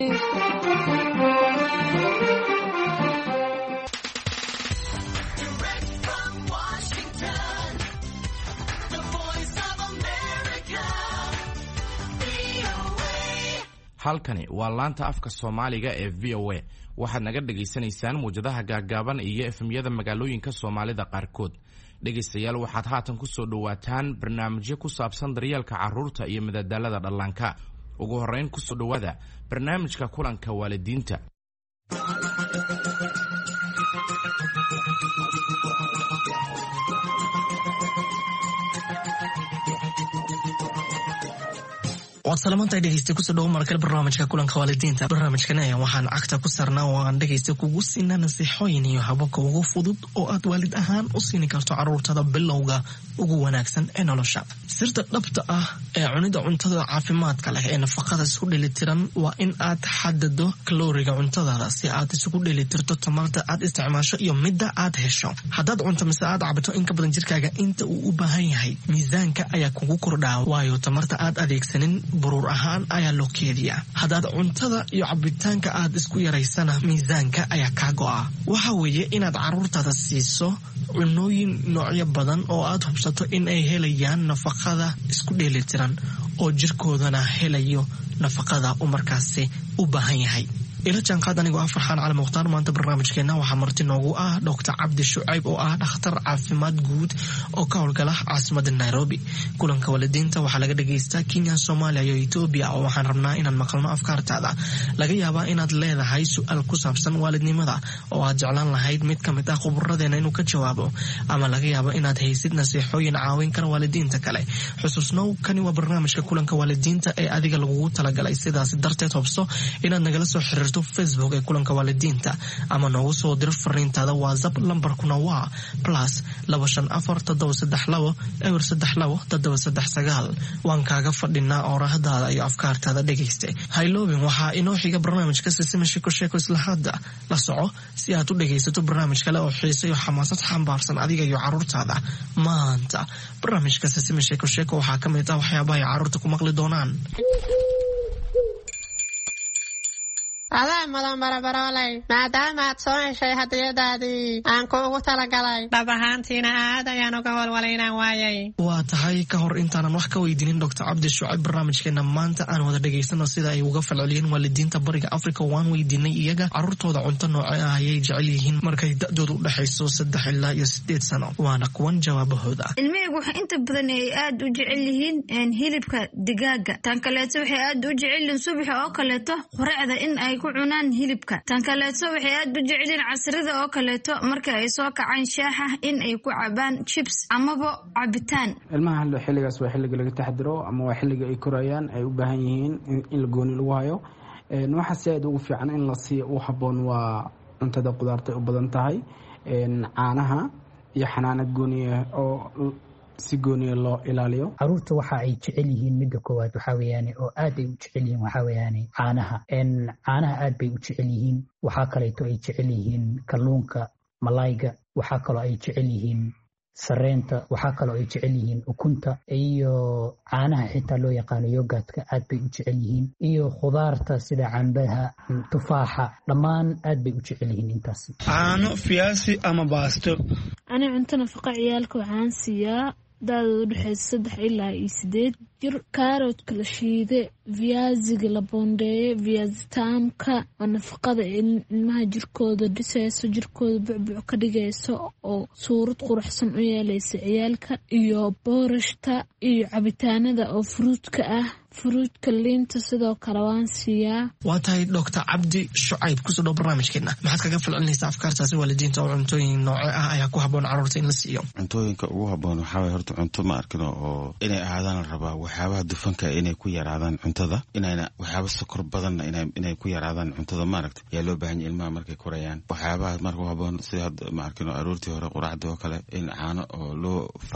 halkani waa laanta afka Soomaaliga ee VOA waxaad naga dhageysanaysaan muujadaha gaagaaban iyo efemyada magaalooyinka Soomaalida qaarkood. dhegeystayaal waxaad haatan ku soo dhawaataan barnaamijyo ku saabsan daryeelka carruurta iyo madadaalada dhallaanka. ugu horeyn ku soo dhawaada barnaamijka kulanka waalidiinta. salaamanta dhegeysta ku soo dhaw markale barnaamijka kulanka waalidiinta. barnaamijkana waxaan cagta ku sarnaa oo aan dhegeysta kugu siinaa nasiixooyin iyo hababka ugu fudud oo aad waalid ahaan u siin karto carruurtada bilowga ugu wanaagsan ee nolosha. sirta dhabta ah ee cunida cuntada caafimaadka leh ee nafaqada isku dheelitiran waa in aad xadado kalooriga cuntadaada si aad isugu dheelitirto tamarta aad isticmaasho iyo midda aad hesho. haddaad cunto mise aad cabto in ka badan jirkaaga inta uu u baahan yahay, miisaanka ayaa kugu kordhaa, waayo tamarta aad adeegsanin buruur ahaan ayaa loo keediyaa. haddaad cuntada iyo cabitaanka aad isku yaraysana, miisaanka ayaa kaa go'a. waxa weeye inaad carruurtaada siiso cunooyin noocyo badan oo aad hubsato in ay helayaan nafaqada isku dheelitiran oo jirkoodana helayo nafaqada uu markaasi u baahan yahay. ila jaanqaad anigoo Farxaan Cali Mukhtaar. maanta barnaamijkeena waxaa marti noogu ah Dr. Cabdi Shucayb oo ah dhakhtar caafimaad guud oo ka howlgala caasimadda Nairobi. kulanka waalidiinta waxaa laga dhageystaa Kenya, Soomaaliya iyo Ethiopia, oo waxaan rabnaa inaan maqalno afkaartaada. laga yaabaa inaad leedahay su'aal ku saabsan waalidnimada oo aad jeclaan lahayd mid ka mid ah khubaradeena inuu ka jawaabo, ama laga yaabo inaad haysid nasiixooyin caawin kara waalidiinta kale. xusuusnow, kani waa barnaamijka kulanka waalidiinta ee adiga lagugu talagalay. sidaas darteed hubso inaad nagala soo xiriirto Facebook ee kulanka waalidiinta, ama noogu soo dir fariintaada WhatsApp. lambarkuna waa +25432 waan kaaga fadhinaa oorahadaada iyo afkaartaada dhegeyste. hayloobin waxaa inoo xiga barnaamijka Sisima Sheeko isla hadda la soco si aad u dhegeysato barnaamij kale oo xiiso iyo xamaasad xambaarsan adiga iyo carruurtaada. maanta barnaamijka Sisima Sheeko waxaa ka mid ah waxyaabaha ay carruurta ku maqli doonaan. adaa madan barabarooley, maadaama aad soo heshay hadiyadaadii aan kuugu talagalay, dhab ahaantiina aad ayaan uga walwalaynaan waayay. waa tahay ka hor intaanan wax ka weydiinin Dr. Cabdi Shucayb, barnaamijkeena maanta aan wada dhegaysano sida ay uga falceliyeen waalidiinta bariga Afrika. waan weydiinay iyaga carruurtooda cunto noocee ah ayay jecel yihiin markay da'doodu u dhaxayso 3 ilaa 8 sano. waana kuwan jawaabahooda. ilmihaygu waxa inta badan ay aad u jecel yihiin hilibka digaaga. tan kaleeto waxay aad u jecel yihiin subaxa oo kaleeto quraacda in ay ku cunaan hilibka. tan kaleeto waxay aad u jecel yihiin casrida oo kaleeto marka ay soo kacaan shaaxa in ay ku cabaan chips amaba cabitaan. ilmaha xilligaas waa xilliga laga taxadiro ama waa xilliga ay korayaan, ay u baahan yihiin in la gooni lagu hayo. waxa si aad ugu fiican in la siiyo u habboon waa cuntada qudaarta u badan tahay, caanaha iyo xanaanad gooniya oo si gooniya loo ilaaliyo. carruurta waxa ay jecel yihiin midda koowaad waxaa weeyaane oo aad ay u jecel yihiin waxaa weeyaane caanaha. caanaha aad bay u jecel yihiin. waxaa kaleeto ay jecel yihiin kalluunka, malayga. waxaa kaloo ay jecel yihiin sareenta. waxaa kaloo ay jecel yihiin ukunta iyo caanaha xitaa loo yaqaano yogaadka aad bay u jecel yihiin, iyo khudaarta sida cambaha, tufaaxa, dhammaan aad bay u jecel yihiin intaas. caano, fiyaasi ama baasto. ani cunto nafaqa ciyaalka waxaan siiyaa daadooda udhexeysa 3 ilaa 8 jir. kaaroodka la shiide, viyaasiga la boondeeye, viyaasitaamka oo nafaqada ilmaha jirkooda dhisayso, jirkooda bucbuc ka dhigayso oo suurad quruxsan u yeelaysa ciyaalka, iyo boorashta iyo cabitaanada oo fruudka ah. fruudka liinta sidoo kale waan siiyaa. waa tahay Dr. Cabdi Shucayb, kusoo dhow barnaamijkeena. maxaad kaga falcelinaysaa afkaartaasi waalidiinta oo cuntooyin noocee ah ayaa ku habboon carruurta in la siiyo? cuntooyinka ugu habboon waxaa waye horta cunto ma arkino oo inay ahaadaan la rabaa. waxyaabaha dufanka inay ku yaraadaan cuntada, inayna waxyaaba sokor badanna inay ku yaraadaan cuntada maaragta yaa loo baahan yahay ilmaha markay korayaan. waxyaabaha marka habboon sida hadda ma arkino aroortii hore quraacda oo kale in caano oo loo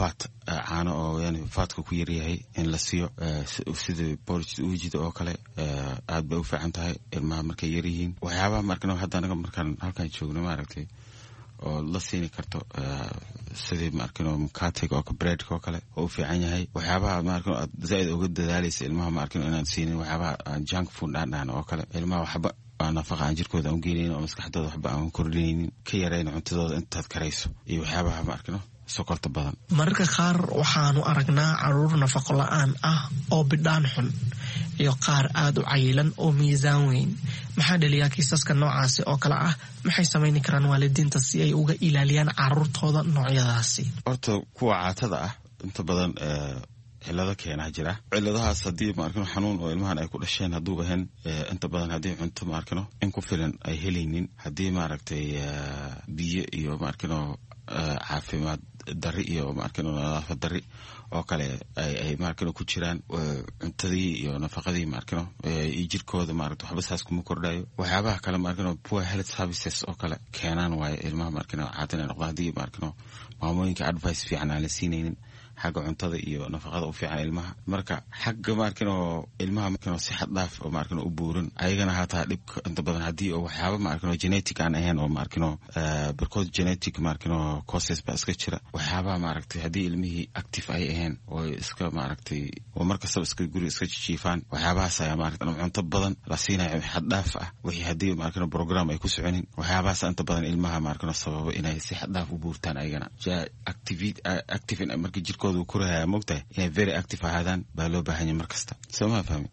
caano oo yani faatka ku yaryahay in la siiyo, sida borj uujida oo kale aad bay u fiican tahay ilmaha markay yar yihiin. waxyaabaha markana hadda anaga markaan halkan joogno maaragtay oo la siini karto sidii maarkino mukatiga oo breadka oo kale oo u fiican yahay waxyaabaha maarkino aad zaid uga dadaalaysa ilmaha maarkino inaad siinin waxyaabaha junk food dhaan oo kale ilmaha waxba nafaqa aan jirkooda aan geenin oo maskaxdooda waxba aan kordhinaynin ka yarayna cuntadooda intaad karayso iyo waxyaabaha maarkino sokorta badan. mararka qaar waxaanu aragnaa caruur nafaqo la-aan ah oo bidhaan xun iyo qaar aad u cayilan oo miisaan weyn. maxaa dhaliyaa kiisaska noocaasi oo kale ah? maxay samayni karaan waalidiinta si ay uga ilaaliyaan caruurtooda noocyadaasi? horta kuwa caatada ah inta badan cilado keenaa jira. ciladahaas haddii maarkino xanuun oo ilmahan ay ku dhasheen hadduu ahayn inta badan haddii cunto maarkino in ku filan ay helaynin, haddii maaragtay biyo iyo maarkino caafimaad dari iyo maarkino nadaafad dari oo kale ay maarkino ku jiraan, cuntadii iyo nafaqadii maarkino iyo jirkooda maaragtay waxba saas kuma kordhayo. waxyaabaha kale maarkino poor health services oo kale keenaan waaye ilmaha maarkino caatan ay noqdaan haddii maarkino maamooyinka advice fiican aan la siinaynin xagga cuntada iyo nafaqada u fiican ilmaha. marka xagga maarkino ilmaha maarkino si xad dhaaf oo maarkino u buuran ayagana hataa dhibka inta badan haddii oo waxyaaba maarkino genetic aan ahayn oo maarkino because genetic maarkino causes ba iska jira. waxyaabaha maaragtay haddii ilmihii active ay ahayn oo iska maaragtay oo markastaba iska guri iska jiifaan waxyaabahaas ayaa maaragtay cunto badan la siinayo xad dhaaf ah wixii haddii maarkino program ay ku soconin waxyaabahaas inta badan ilmaha maarkino sababo inay si xad dhaaf u buurtaan ayagana active markii jirkooda ku raaya mogtahay inay very active ahaadaan baa loo baahan yahay markasta. soo ma fahmi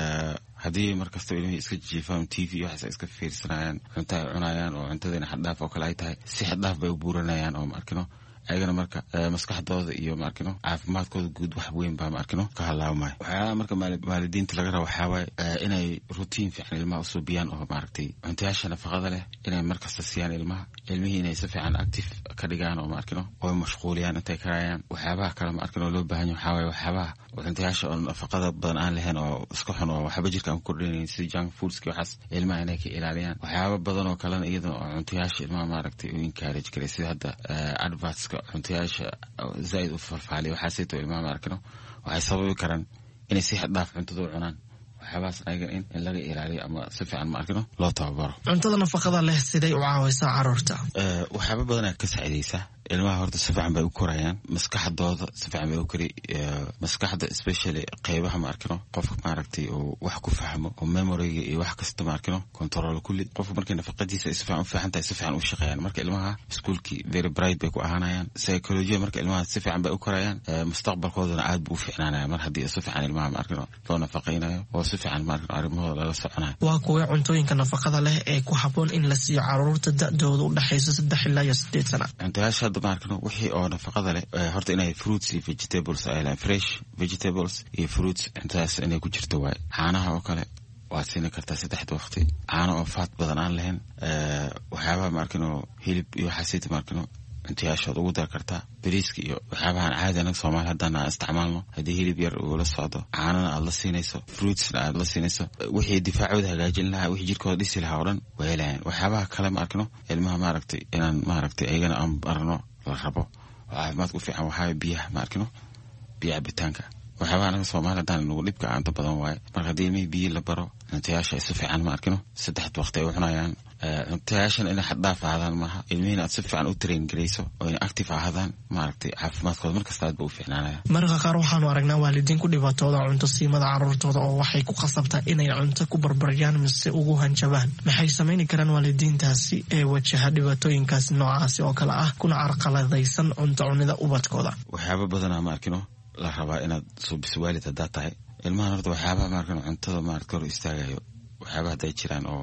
haddii markasta ilmihii iska jiifaan TV waxaas iska fiirsanayaan cunto ay cunayaan oo cuntadina xad dhaaf oo kale ay tahay si xad dhaaf bay u buuranayaan oo maarkino ayagana marka maskaxdooda iyo maarkino caafimaadkooda guud wax weyn baa maarkino ka halaawmaya. waxyaalaha marka waalidiinta laga rabo waxaa waaye inay routine fiican ilmaha usoo biyaan oo maaragtay cuntayaasha nafaqada leh inay markasta siiyaan ilmihii inay si fiican active ka dhigaan oo maarkino oo mashquuliyaan intay karayaan. waxyaabaha kale maarkino loo baahan yahay waxaa waaye waxyaabaha cuntayaasha oo nafaqada badan aan lahayn oo iska xun oo waxba jirka aan ku kordhinayn sida junk foodski waxaas ilmaha inay ka ilaaliyaan. waxyaaba badan oo kalena iyadana oo cuntayaasha ilmaha maaragtay u encourage garay sida hadda advertska cuntayaasha zaid u farfaaliya waxaasayto ilmaha maarkino waxay sababi karaan inay si xad dhaaf cuntada u cunaan. waxyaabahaas ayagan in laga ilaaliyo ama si fiican maarkino loo tababaro. cuntada nafaqada leh siday u caawaysaa caruurta? waxyaaba badanaa ka saacidaysaa ilmaha. horta si fiican bay u korayaan, maskaxdooda si fiican bay u kori. maskaxda especially qeybaha maarkino qofka maaragtay oo wax ku fahmo oo memoryga iyo wax kasta maarkino control kulli qofka markay nafaqadiisa si fiican u fiican tahay si fiican u shaqeeyaan. marka ilmaha iskuulkii very bright bay ku ahaanayaan. psychology marka ilmaha si fiican bay u korayaan, mustaqbalkoodana aad buu u fiicnaanaya mar haddii si fiican ilmaha maarkino loo nafaqeynayo oo si fiican maarkino arrimahooda lala soconayo. waa kuwa cuntooyinka nafaqada leh ee ku habboon in la siiyo caruurta da'dooda u dhaxaysa 3 ilaa 8 sano? cuntayaasha maarkino wixii oo nafaqada leh horta inay fruits iyo vegetables ay leeyihiin, fresh vegetables iyo fruits intaas inay ku jirto waay. caanaha oo kale waad siini kartaa 3 waqti, caano oo faat badan aan lahayn. waxyaabaha maarkino hilib iyo waxaasita maarkino cuntayaashood ugu dar kartaa. bariiska iyo waxyaabahan caadi anaga Soomaali haddaan aan isticmaalno haddii hilib yar uu la socdo, caanana aad la siinayso, fruitsna aad la siinayso, wixii difaacooda hagaajin lahaa, wixii jirkooda dhisi lahaa oo dhan way helayaan. waxyaabaha kale maarkino ilmaha maaragtay inaan maaragtay ayagana aan barno la rabo oo caafimaadka u fiican waxaa biyaha maarkino biyo cabitaanka. waxyaabaha anaga Soomaali haddaan nagu dhibka aanta badan waaye. marka haddii ilmihii biyo la baro cuntayaasha ay si fiican maarkino 3 waqti ay u cunayaan. cuntayaashan inay xad dhaaf ahaadaan maaha, ilmihiina aad si fiican u train garayso oo inay active ahaadaan maaragtay caafimaadkooda markasta aad ba u fiicnaanaya. mararka qaar waxaanu aragnaa waalidiin ku dhibaatooda cunto siimada caruurtooda oo waxay ku qasabtaa inay cunto ku barbaryaan mise ugu hanjabaan. maxay samayni karaan waalidiintaasi ee wajaha dhibaatooyinkaasi noocaasi oo kale ah kuna carqaladaysan cunto cunida ubadkooda? waxyaaba badanaa maarkino la rabaa inaad suubiso waalid haddaad tahay. ilmahan horta waxyaabaha maarkino cuntada maaragta hor istaagayo waxyaabaha hadday jiraan oo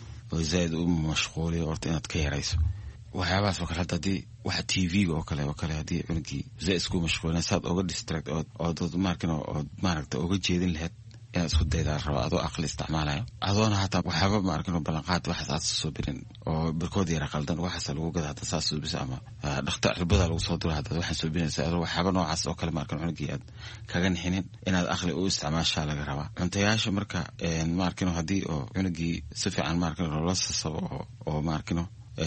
zaid u mashquuliyo horta inaad ka yarayso. waxyaabahaas oo kale hadda haddii waxa TV-ga oo kale haddii cunugii zaid isku mashquulina saad oga distract ood maarkino ood maaragta oga jeedin lahayd inaad isku daydaa rabo adoo aqli isticmaalayo adoona hataa waxyaaba maarkino ballanqaad waxaas aad soo birin oo barkood yara qaldan waxaas lagu gada hadda saas soo bisa ama dhakhtar cirbada lagu soo diro hadda waxaan soo binaysa adoo waxyaaba noocaas oo kale maarkino cunugii aad kaga nixinin inaad aqli u isticmaashaa laga rabaa. cuntayaasha marka maarkino haddii oo cunugii si fiican maarkino loola sasabo oo maarkino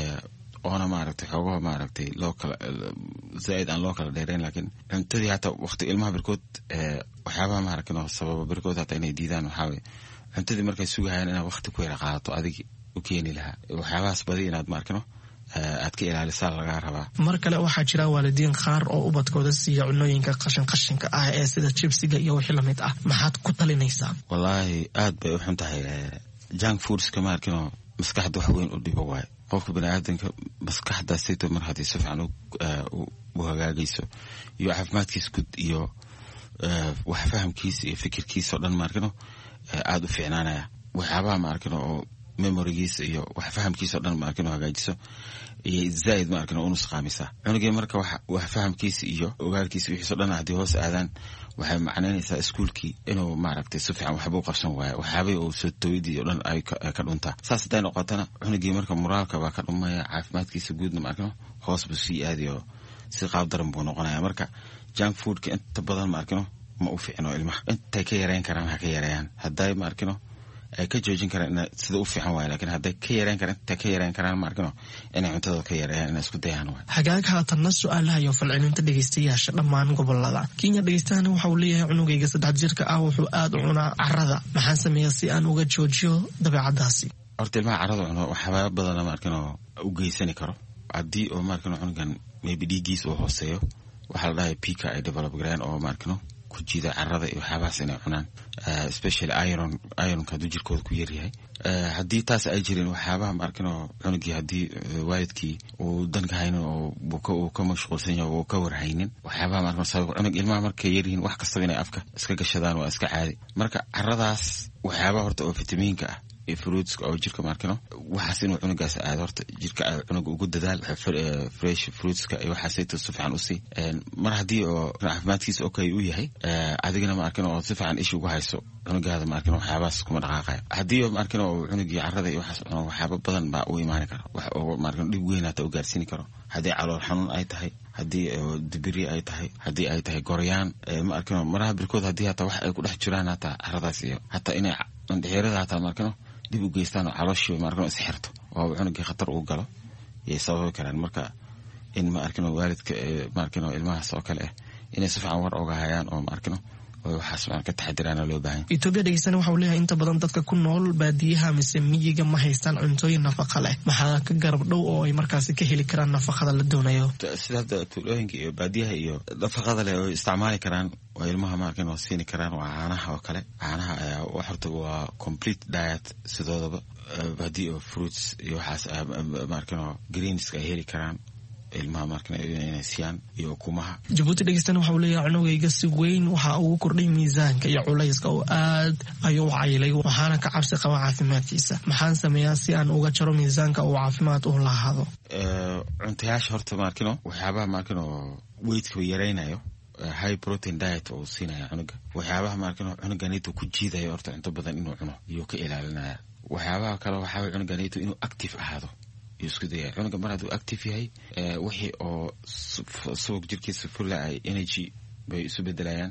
oona maaragtay xoogaha maaragtay loo kala zaid aan loo kala dheerayn laakiin cuntadii hataa waqti ilmaha barkood waxyaabaha maaragtay sababa barkood hataa inay diidaan waxaa weeye cuntadii markay sugahayaan inaad waqti ku yara qaadato adigi u keeni lahaa waxyaabahaas badi inaad maarkino aad ka ilaalisaa laga rabaa. mar kale waxaa jira waalidiin qaar oo ubadkooda siiya cunooyinka qashinka ah ee sida jibsiga iyo wixii lamid ah, maxaad ku talinaysaa? wallaahi aad bay u xun tahay junk foodska ma arkino maskaxda wax weyn u dhibo waaye. qofka baniaadanka maskaxdaasayto mar haddii si fiican u hagaagayso iyo caafimaadkiisa guud iyo wax fahamkiisa iyo fikirkiisa oo dhan ma arkino aad u fiicnaanaya. waxyaabaha ma arkino oo memorigiisa iyo wax fahamkiisa oo dhan ma arkino hagaajiso iyo zaid ma arkino unus qaamisa. cunugii marka wax fahamkiisa iyo ogaalkiisa wixiisa oo dhan haddii hoos aadaan waxay macnaynaysaa iskuulkii inuu maaragtay si fiican waxba u qabsan waayo, waxyaabay uu soo tawidii oo dhan ay ka dhuntaa. saas hadday noqotana cunugii marka moraalka baa ka dhumaya, caafimaadkiisa guudna ma arkino hoos buu sii aadi oo si qaab daran buu noqonaya. marka junk foodka inta badan ma arkino ma u fiicno ilmaha. intay ka yareyn karaan ha ka yareeyaan, hadday ma arkino ay ka joojin karaan sida u fiican waayo, laakiin hadday ka yareyn karaan intay ka yareyn karaan ma arkino inay cuntadooda ka yareeyaan, inay isku dayaan waayo. hagaag haatanna su-aalaha iyo falcelinta dhegeystayaasha dhammaan gobolada Kenya. dhegeystahan waxa uu leeyahay cunugayga 3 jirka ah wuxuu aad u cunaa carrada, maxaan sameeyaa si aan uga joojiyo dabeecadaasi? horta ilmaha carrada cuno waxyaaba badan ma arkino u geysani karo. haddii oo ma arkino cunugan maybe dhiiggiis uu hooseeyo, waxaa la dhahay pika ay develop gareen oo ma arkino ku jiida carrada iyo waxyaabahaas inay cunaan, especially ironka hadduu jirkooda ku yaryahay. haddii taas ay jirin waxyaabaha ma arkino cunugii haddii waalidkii uu danka haynin oo uu ka mashquulsan yahay oo ka warhaynin waxyaabaha ma arkino sabab cunug ilmaha markay yaryihiin wax kastaba inay afka iska gashadaan waa iska caadi. marka carradaas waxyaabaha horta oo fitamiinka ah iyo fruitska oo jirka ma arkino waxaas inuu cunugaas aado horta jirka cunuga ugu dadaal fresh fruitska iyo waxaasayto si fiican u sii. mar haddii oo caafimaadkiisa okay u yahay, adigana ma arkino oo si fiican ish ugu hayso cunugaada ma arkino waxyaabahaas kuma dhaqaaqaya. haddii ma arkino oo cunugii carrada iyo waxaas cuno waxyaaba badan baa u imaani kara, wax oo ma arkino dhib weyn hata u gaarsiini karo. haddii calool xanuun ay tahay, haddii dibiri ay tahay, haddii ay tahay goryaan, ma arkino maraha birkood haddii hata wax ay ku dhex jiraan hata carradaas iyo hata inay dhexeerada hata ma arkino dib u geystaan oo calooshii ma arkino isxirto oo cunugii khatar uu galo yay sababi karaan. marka in ma arkino waalidka ma arkino ilmahaas oo kale inay si fiican war oga hayaan oo ma arkino waxaas ka taxadiraan loo baahan. Ethiopia dhegeysan waxa uu leeyahay inta badan dadka ku nool baadiyaha mise miyiga ma haystaan cuntooyin nafaqo leh, maxaa ka garab dhow oo ay markaasi ka heli karaan nafaqada la doonayo? sida tuulooyinka iyo baadiyaha iyo nafaqada leh oo isticmaali karaan oo ilmaha ma arkino siini karaan waa caanaha oo kale. caanaha ayaa horta waa complete diet sidoodaba. haddii oo fruits iyo waxaas ma arkino greens ay heli karaan ilmaha markana inay siiyaan iyo ukumaha. Jabuuti dhegeysan waxa uu leeyahay cunugayga si weyn waxa uu kordhay miisaanka iyo culayska oo aad ayuu caylay, waxaana ka cabsi qaba caafimaadkiisa. maxaan sameeyaa si aan uga jaro miisaanka oo caafimaad u lahaado? cuntayaasha horta ma arkino waxyaabaha ma arkino weightka yareynayo, high protein diet oo siinaya cunuga. waxyaabaha ma arkino cunuganiitu ku jiidayo horta cunto badan inuu cuno iyo ka ilaalinaya. waxyaabaha kale waxaa cunuganiitu inuu active ahaado isku daya. cunuga mar hadduu active yahay wixii oo subag jirkiisa fulla ay energy bay isu bedelayaan.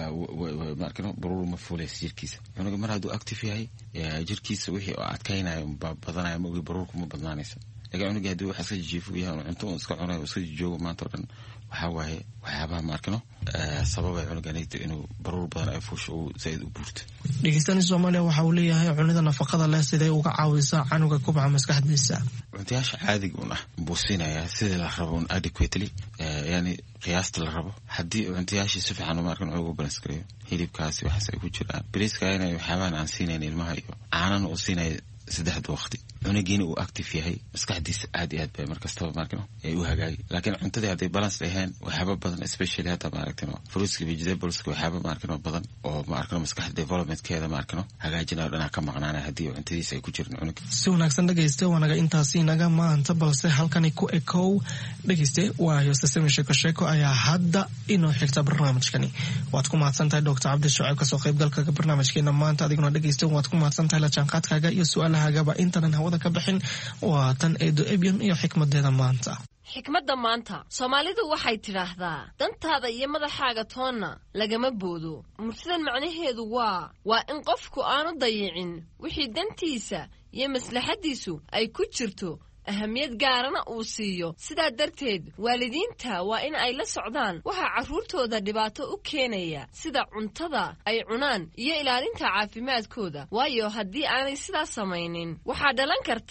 ma arkino baruur ma fuulays jirkiisa. cunuga mar hadduu active yahay jirkiisa wixii oo adkaynayo badanaya ma ogi baruurku ma badnaanaysa. laakiin cunuga hadduu wax iska jijiifo yahay cunto uu iska cunayo iska joogo maanta oo dhan waxaa waaye waxyaabaha ma arkino sababay cunuganayta inuu baruur badan ay fuusho uu zaid u buurto. dhegeystaani Soomaaliya waxa uu leeyahay cunida nafaqada leh sidee uga caawisaa canuga kubca maskaxdiisa? cuntayaasha caadiga una buu siinayaa sidii la rabo adequately, yani qiyaasta la rabo. haddii cuntayaashii si fiican ma arkino ugu balance gareeyo hilibkaasi waxaas ay ku jiraan, bariiska inay waxyaabahan aan siinayn ilmaha iyo caanana uu siinayo 3 waqti. cunugiina uu active yahay maskaxdiisa aad iyo aad bay markastaba ma arkino ay u hagaagi. laakiin cuntadii hadday balance ahayn waxyaaba badan especially hata ma arkino fruitska vegetables waxyaaba ma arkino badan oo ma arkino maskaxda developmentkeeda ma arkino hagaajinayo dhanaa ka maqnaanaya haddii cuntadiisa ay ku jirin cunug. si wanaagsan dhegeyste waanaga intaasi naga maanta, balse halkani ku ekow dhegeyste waayo sasami sheeko ayaa hadda inoo xigta barnaamijkani. waad ku mahadsantahay Dr. Cabdi Shucayb kasoo qaybgalka barnaamijkeena maanta. adiguna dhegeyste waad ku mahadsantahay la jaanqaadkaaga iyo su'aalahaaga intanan hawada ka bixin. waa tan Eedo Ebyon iyo xikmadeeda maanta. xikmadda maanta Soomaalidu waxay tidhaahdaa dantaada iyo madaxaaga toonna lagama boodo. murtidan macnaheedu waa in qofku aanu dayicin wixii dantiisa iyo maslaxadiisu ay ku jirto, ahamiyad gaarana uu siiyo. sidaa darteed waalidiinta waa in ay la socdaan waxa carruurtooda dhibaato u keenaya, sida cuntada ay cunaan iyo ilaalinta caafimaadkooda. waayo haddii aanay sidaas samaynin waxaa dhalan karta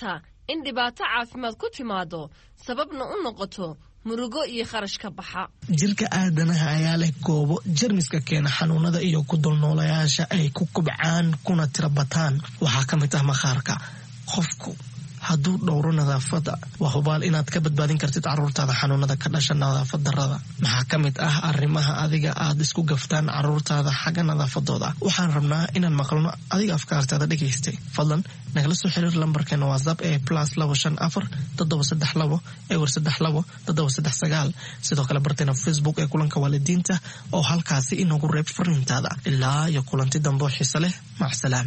in dhibaato caafimaad ku timaado sababna u noqoto murugo iyo kharash ka baxa. jirka aadanaha ayaa leh goobo jarmiska keena xanuunada iyo ku dulnoolayaasha ay ku kobcaan kuna tirabataan. waxaa ka mid ah maqaarka. qofku hadduu dhowro nadaafadda waa hubaal inaad ka badbaadin kartid carruurtaada xanuunada ka dhasha nadaafad darrada. maxaa ka mid ah arrimaha adiga aad isku gaftaan carruurtaada xagga nadaafadooda. waxaan rabnaa inaan maqalno adiga afkaartaada dhegaystay. fadlan nagala soo xiriir lambarkeena whatsapp ee +254 732 ewer 32 sidoo kale barteena facebook ee kulanka waalidiinta oo halkaasi inagu reeb fariintaada. ilaa iyo kulanti dambe xiise leh. macsalaam.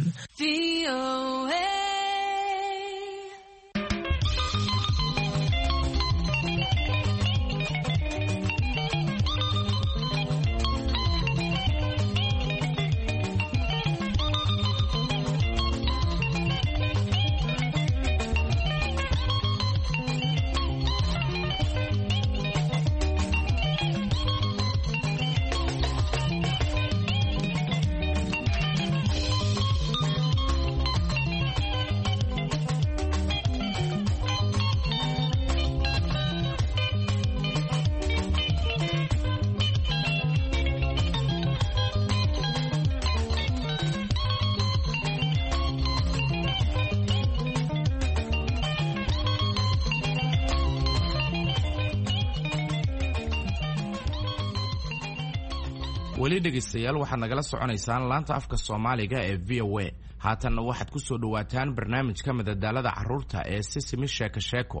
weli dhegaystayaal waxaad nagala soconaysaan laanta afka Soomaaliga ee VOA. haatanna waxaad ku soo dhawaataan barnaamijka madadaalada carruurta ee Sesame Sheeko Sheeko.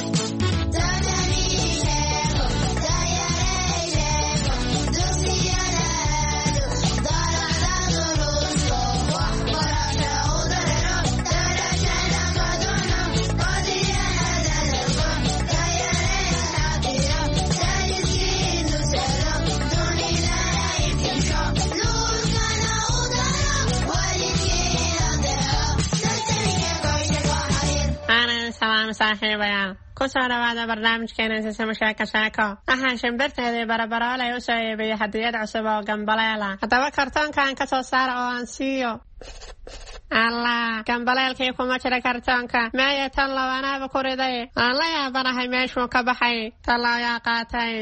saaxiibayaal ku soo dhawaada barnaamijkeena Sesame Sheeko Sheeko. waxaan shimbirteedii barabaroolay u soo iibiyey hadiyad cusub oo gambaleela. haddaba kartoonkan ka soo saara oo aan siiyo. allah, gambaleelkii kuma jira kartoonka. meeya tan labanaaba ku riday. aan la yaabanahay meeshuu ka baxay. tallaa yaa qaatay.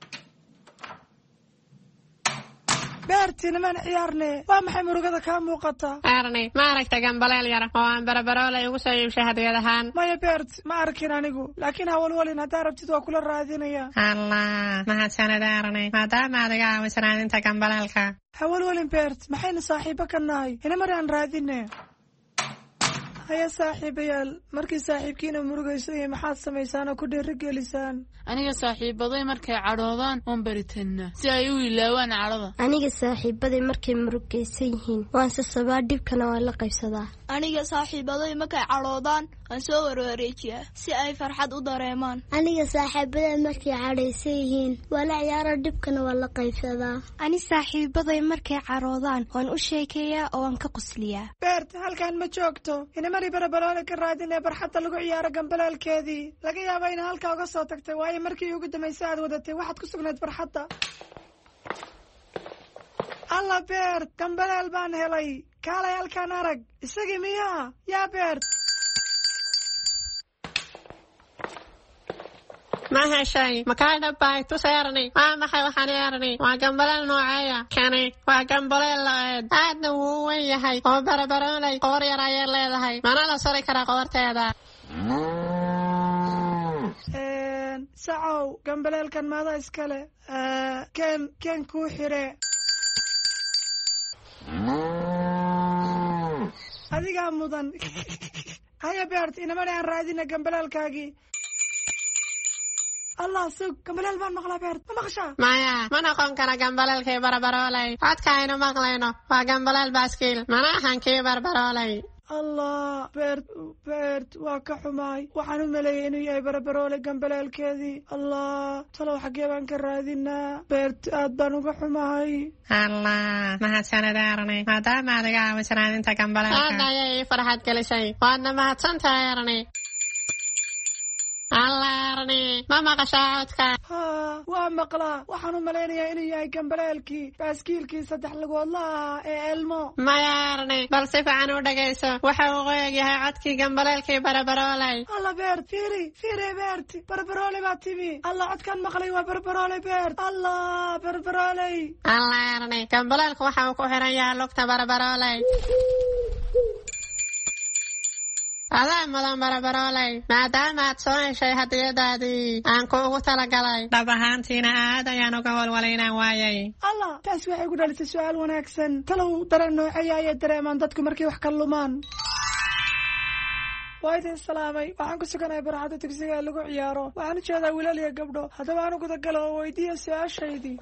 beerti niman ciyaarne waa maxay murugada ka muuqata? Arni ma aragta gambaleel yar oo aan barabaroolay ugu soo iibshay hadiyad ahaan. maya beert ma arkin anigu, laakiin hawlwalin haddaa rabtid waa kula raadinaya. allah, mahadsanid Arni, maadaama adiga aawisanaadinta gambaleelka. hawlwalin beert, maxayna saaxiibo ka nahay ina mari aan raadine. haya saaxiibayaal, markii saaxiibkiina murugaysay maxaad samaysaan oo ku dhiirigelisaan? aniga saaxiibaday markay cadhoodaan waan baritanaa si ay u ilaawaan cadhada. aniga saaxiibaday markay murugaysan yihiin waan sasabaa, dhibkana waan la qaybsadaa. aniga saaxiibaday markay cadhoodaan waan soo warwareejiyaa si ay farxad u dareemaan. aniga saaxiibaday markay cadhaysan yihiin waa la ciyaara, dhibkana waan la qaybsadaa. ani saaxiibaday markay cadhoodaan waan u sheekeeyaa oo waan ka qosliyaa. beert halkaan ma joogto, inamari barabaroole ka raadinee barxadda lagu ciyaaro gambaleelkeedii. laga yaaba ina halkaa uga soo tagtay, waayo markii ugu dambaysay aad wadatay waxaad ku sugnayd barxadda. alla beert, gambaleel baan helay, kaalay halkaan arag. isagii miyaa? yaa beert. ma heshay makaa dhabbay tus Arni. waa maxay waxaan Arni? waa gambaleel nooceeya? kani waa gambaleel la-eed, aadna wuu u weyn yahay oo barabaroolay qoor yar ayay leedahay, mana la sari karaa qoorteeda. sacow, gambaleelkan maada iskale? keen kuu xire. adigaa mudan. haya beert, inamana aan raadina gambaleelkaagii. allah sug, gambaleel baan maqlaa beert, ma maqashaa? maya, ma noqon kara gambaleelkii barabaroolay. codka aynu maqlayno waa gambaleel baaskiil, mana ahan kii barabaroolay. allah beert waa ka xumaay, waxaan u maleeyay inuu yahay barabaroole gambaleelkeedii. allah, talow xaggee baan ka raadinaa? beert aad baan uga xumahay. allah, mahadsanid Arni, maadaama adiga aawisanaadinta gambaleelka. aadna ayay ii farxad gelisay, waadna mahadsantahay Arni. allaarni ma maqashaa codka waa maqlaa waxaan u malaynayaa inuu yahay gambaleelkii baaskiilkii 3 lugoodla ahaa ee elmo mayaarni bal si fiican u dhagayso waxa uu qoyag yahay codkii gambaleelkii barbaroolay alla beert fiiri beert barbaroolay baa timi alla codkaan maqlay waa barbaroolay beert alla barbaroolay allaarni gambaleelku waxa uu ku xiran yahay lugta barbaroolay adaa mudan barbaroolay maadaama aad soo heshay hadiyadaadii aan kuugu talagalay dhab ahaantiina aad ayaan uga walwalaynaan waayay allah taas waxay ku dhalisay su-aal wanaagsan talow dareen nooceeya ayay dareemaan dadku markay wax ka lumaan waa idin salaamay waxaan ku suganahay barxadda dugsiga lagu ciyaaro waxaan u jeedaa wiilal iyo gabdho haddaba aan u gudagalo oo weydiiya su-aashaydii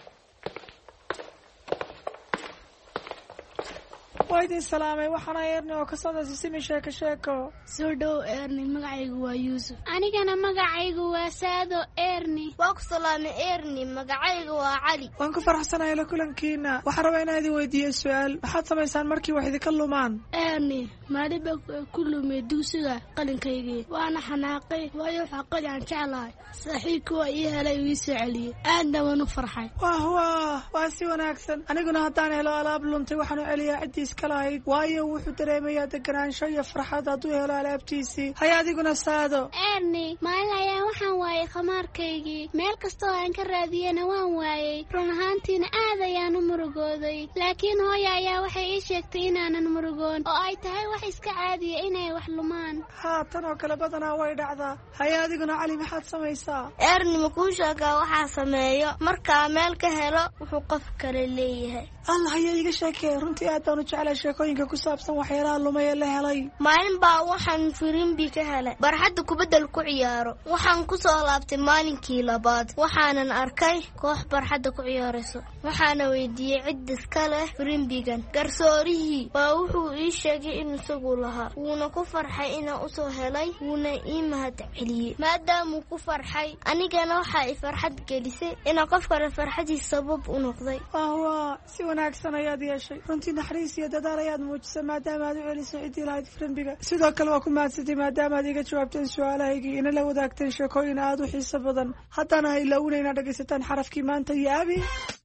waa idin salaamay waxaana erni oo ka socda sisimi sheeko soo dhow erni magacaygu waa yuusuf anigana magacaygu waa saado erni waa ku salaamay erni magacaygu waa cali waan ku faraxsanahay la kulankiina waxaan rabaa inaan idin weydiiyo su-aal maxaad samaysaan markii wax idinka lumaan erni maaliba ku lumay dugsiga qalinkaygii waana xanaaqay waayo waxa qali aan jeclahay saaxiibka waa ii helay ii soo celiyey aadna waan u farxay waa si wanaagsan aniguna haddaan helo alaab luntay waxaan u celiyaa ciddiis kalahayd waayo wuxuu dareemayaa deganaansho iyo farxad hadduu helo alaabtiisii hay adiguna saado erni maalin ayaan waxaan waayay khamaarkaygii meel kastoo aan ka raadiyena waan waayey run ahaantiina aad ayaan u murugooday laakiin hooya ayaa waxay ii sheegtay inaanan murugoon oo ay tahay wax iska caadiya inay wax lumaan tan oo kale badanaa way dhacdaa hay adiguna cali maxaad samaysaa erni makuu sheegaa waxaa sameeyo markaa meel ka helo wuxuu qof kale leeyahay allah ayaa iga sheekee runtii aad baan u jeclay sheekooyinka ku saabsan waxyaalaha lumay ee la helay maalin baa waxaan firimbi ka helay barxadda kubadda ku ciyaaro waxaan ku soo laabtay maalinkii labaad waxaanan arkay koox barxadda ku ciyaarayso waxaana weydiiyey cid iska leh firimbigan garsoorihii baa wuxuu ii sheegay in isagu lahaa wuuna ku farxay inaan u soo helay wuuna ii mahad celiyey maadaamuu ku farxay anigana waxaa i farxad gelisay inaan qof kale farxadiis sabab u noqday si wanaagsan ayaad yeeshay runtii naxariis iyo dadaal ayaad muujisay maadaama aad u celisay ciddii lahayd firimbiga sidoo kale waa ku mahadsantay maadaama aad iga jawaabteen su-aalahaygii ina la wadaagteen sheekooyin aad u xiiso badan haddana ha ilaawina inaad dhegaysataan xarafkii maanta iyo abi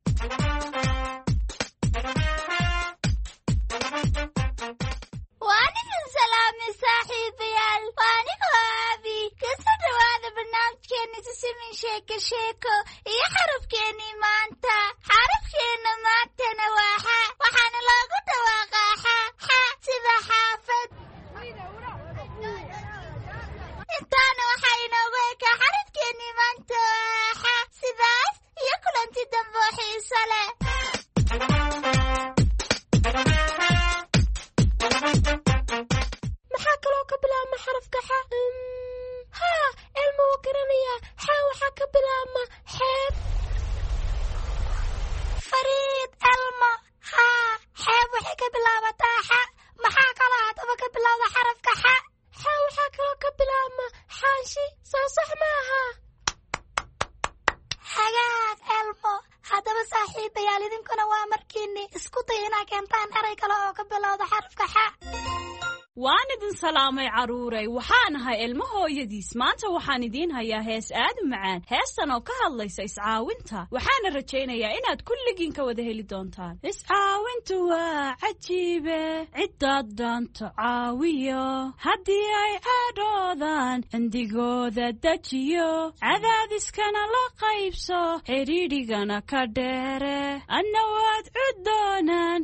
waanigan salaamay saaxiibayaal waanigoo abi kasoo dhawaada barnaamijkeena sisimin sheeko iyo xarafkeenii maanta xarafkeena maantana waa xa waxaana loogu dhawaaqaa xa sida xaafad intaana waxaa inoogu ekaa xarafkeenii maanta waa xa sidaas iyo kulanti dambe oo xiiso leh maxaa kaloo ka bilaabma xarafka xa elmo wuu garanayaa xa waxaa ka bilaabma xeeb fariid elmo xeeb waxay ka bilaabataa xa maxaa kaloo haddaba ka bilaabda xarafka xa waxaa kaloo ka bilaabma xaashi soo sax maaha hagaag elmo haddaba saaxiibayaal idinkuna waa markiini isku day inaa keentaan eray kale oo ka bilowda xarafka xa waan idin salaamay carruuray waxaan ahay ilmo hooyadiis maanta waxaan idiin hayaa hees aad u macaan heestan oo ka hadlaysa iscaawinta waxaana rajaynayaa inaad kulligiin ka wada heli doontaan iscaawintu waa cajiibe ciddaad doonto caawiyo haddii ay cadhoodaan cindigooda dejiyo cadaadiskana la qaybso xidhiidhigana ka dheere adna waad cuddoonaan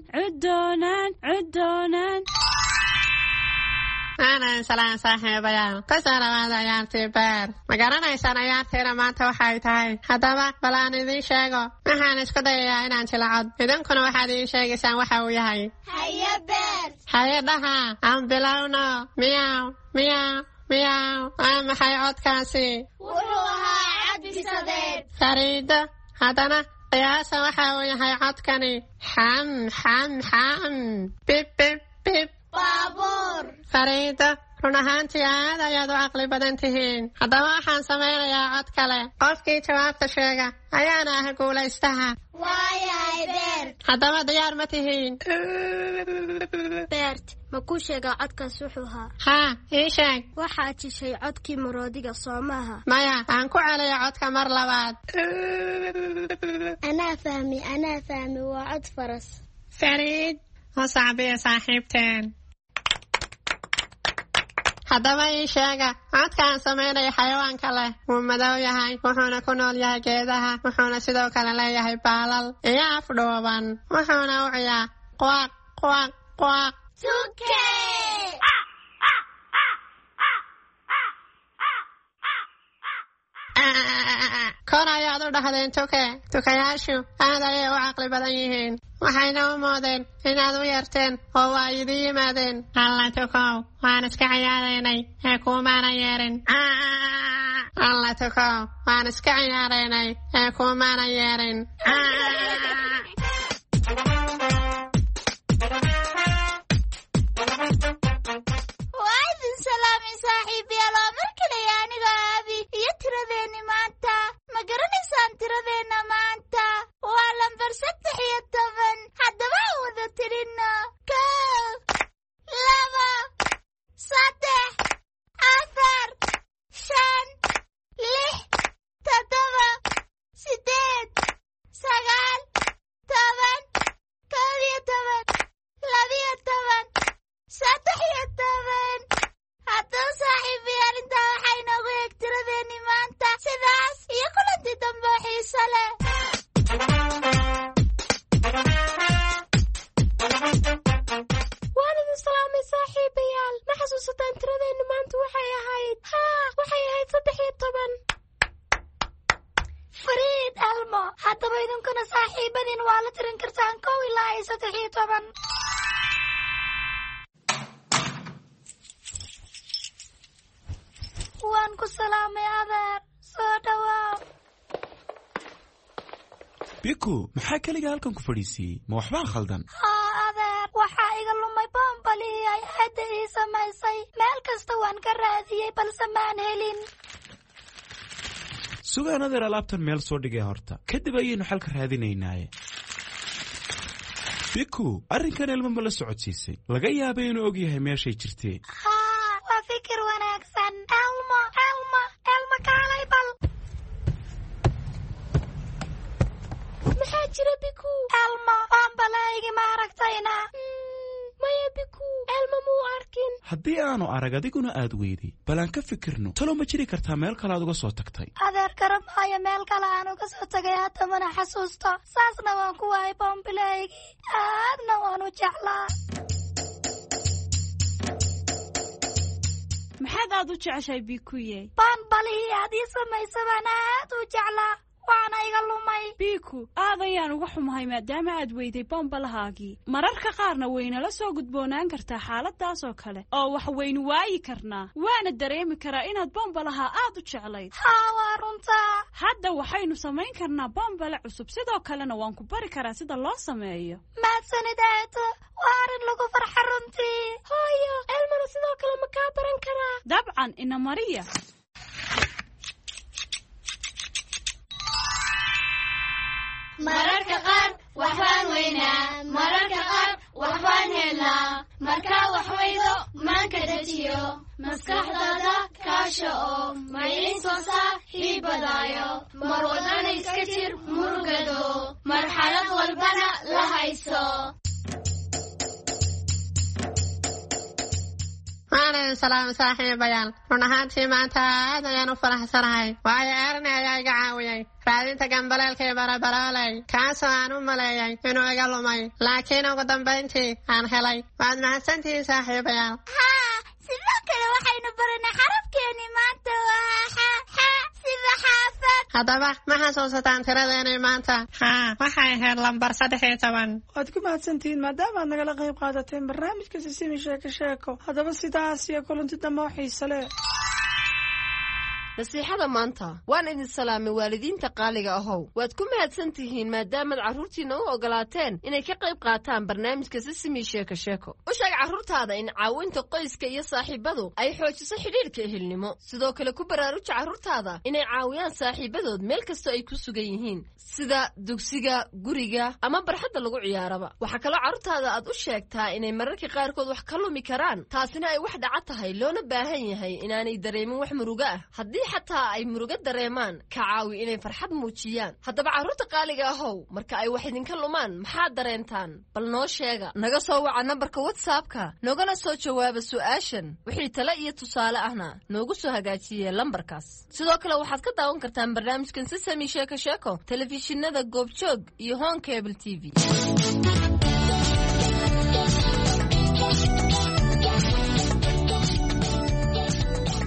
aanan salaan saaxiibayaal kasoo dhawaada ciyaartii beer ma garanaysaan ciyaartiina maanta waxay tahay haddaba bal aan idiin sheego waxaan isku dayayaa inaan jilcod idinkuna waxaad ii sheegaysaan waxa uu yahay haye beer haye dhaha aan bilowno miyaw waa maxay codkaasi wuxuu ahaa cabdisadeed fariido haddana qiyaasa waxa uu yahay codkani xam bib baabuur. fariida run ahaantii aad ayaad u caqli badan tihiin. haddaba waxaan samaynayaa cod kale. qofkii jawaabta sheega ayaana ah guulaystaha. waayahay beert. haddaba diyaar ma tihiin? beert ma kuu sheegaa codkaas wuxuu ahaa? haa ii sheeg. waxaad jishay codkii maroodiga soo maaha? maya aan ku celiyo codka mar labaad. anaa fahmi waa cod faras. fariid u sacbiya saaxiibteen. haddaba ii sheega codkaan samaynaya xayawaanka leh wuu madow yahay, wuxuuna ku nool yahay geedaha, wuxuuna sidoo kale leeyahay baalal iyo afdhuuban, wuxuuna u ciyaa quaq quaq quaq. tuke. kor ayaad u dhahdeen tuke. tukayaashu aad ayay u caqli badan yihiin. waxayna u moodeen inaad u yarteen oo waa idin yimaadeen. alla tukow waan iska ciyaaraynay ee kuumaana yeerin. alla tukow waan iska ciyaaraynay ee kuumaana yeerin. waa idin salaamay saaxiibayaal. waa mar kale aniga Abi iyo tiradeenni maanta. ma garanaysaan tiradeenna maanta? waa lambar 13. haddaba aan wada tirino. 1 2 3 4 5 6 7 8 9 10 haddaba saaxiibayaal intaa waxay noogu eeg tiradeenni maanta. sidaas iyo kulanti dambe oo xiiso leh. waan idin salaamay saaxiibayaal. ma xasuusataan tiradeenni maanta waxay ahayd? haa waxay ahayd 13. fariid elmo haddaba idinkuna saaxiibadiin waa la tirin kartaan 1 ilaa 13. waan ku salaamay adeer. soo dhawaaw. biku maxaa keliga halkan ku fadhiisiiyey? ma waxbaa khaldan? haa adeer waxaa iga lumay boombalii ay aadda ii samaysay. meel kasta waan ka raadiyey balse maan helin. sugaan adeer alaabtan meel soo dhigay horta kadib ayaynu xalka raadinaynaaye. biku arrinkan elmo ma la socodsiisay? laga yaabay inuu og yahay meeshay jirtee. haa waa fikir wanaagsan. elmo kaalay bal. maxaa jira biku? elmo boombalaygi ma aragtayna? maya biku elmo muu arkin. haddii aanu arag adiguna aad weyday bal aan ka fikirno. talo ma jiri kartaa meel kale aad uga soo tagtay? adeer garab maayo meel kale aan uga soo tagay hadda mana xasuusto. saasna waan ku waayay boombalaygi aadna waan u jeclaa. maxaad aad u jeceshahay bikuye? boombalihii aad ii samaysay baan aad u jeclaa waana iga lumay. biku aad ayaan uga xumahay maadaama aad weyday bombalahaagii. mararka qaarna waynala soo gudboonaan kartaa xaaladaas oo kale oo wax waynu waayi karnaa. waana dareemi karaa inaad bombalaha aad u jeclayd. haa waa runtaa. hadda waxaynu samayn karnaa bombale cusub. sidoo kalena waan ku bari karaa sida loo sameeyo. mahadsanid eedo. waa arrin lagu farxa runtii. hooyo elmana sidoo kale ma kaa baran karaa? dabcan ina mariya. mararka qaar waxbaan weynaa, mararka qaar waxbaan helnaa. markaa wax weydo maanka dejiyo, maskaxdaada kaasha oo maydin soo saar hiibadaayo. mar wadana iska jir murugado, marxalad walbana la hayso. waanan salaam saaxiibayaal. run ahaantii maanta aad ayaan u faraxsanahay waayo Ernie ayaa iga caawiyey raadinta gambaleelkii barabarooley kaasoo aan u maleeyay inuu iga lumay laakiin ugu dambayntii aan helay. waad mahadsantihiin saaxiibayaal. haa sidoo kale waxaynu baranay xarafkeennii maanta waa xa sida xaafad. haddaba ma xasuusataan tiradeenii maanta? haa waxay ahayd lambar 13. waad ku mahadsantihiin maadaama aad nagala qayb qaadateen barnaamijka sisimi sheeko sheeko. haddaba sidaas iyo kulanti dambe oo xiise leh. nasiixada maanta waan idin salaamay waalidiinta qaaliga ahow waad ku mahadsan tihiin maadaamaad carruurtiina u ogolaateen inay ka qayb qaataan barnaamijka sisimi sheeko sheeko u sheeg carruurtaada in caawinta qoyska iyo saaxiibadu ay xoojiso xidhiidhka ehelnimo sidoo kale ku baraaruji carruurtaada inay caawiyaan saaxiibadood meel kastoo ay ku sugan yihiin sida dugsiga guriga ama barxadda lagu ciyaaraba waxaa kaloo carruurtaada aad u sheegtaa inay mararka qaarkood wax ka lumi karaan taasina ay wax dhaca tahay loona baahan yahay inaanay dareemin wax murugo ah haddii xataa ay murugo dareemaan ka caawi inay farxad muujiyaan haddaba carruurta qaaliga ahow marka ay wax idinka lumaan maxaad dareentaan bal noo sheega naga soo waca nambarka whatsappka nogana soo jawaaba su'aashan wixii tale iyo tusaale ahna noogu soo hagaajiye lambarkaas sidoo kale waxaad ka daawan kartaan barnaamijkan sisami sheeko sheeko telefishinada goobjoog iyo Home Cable TV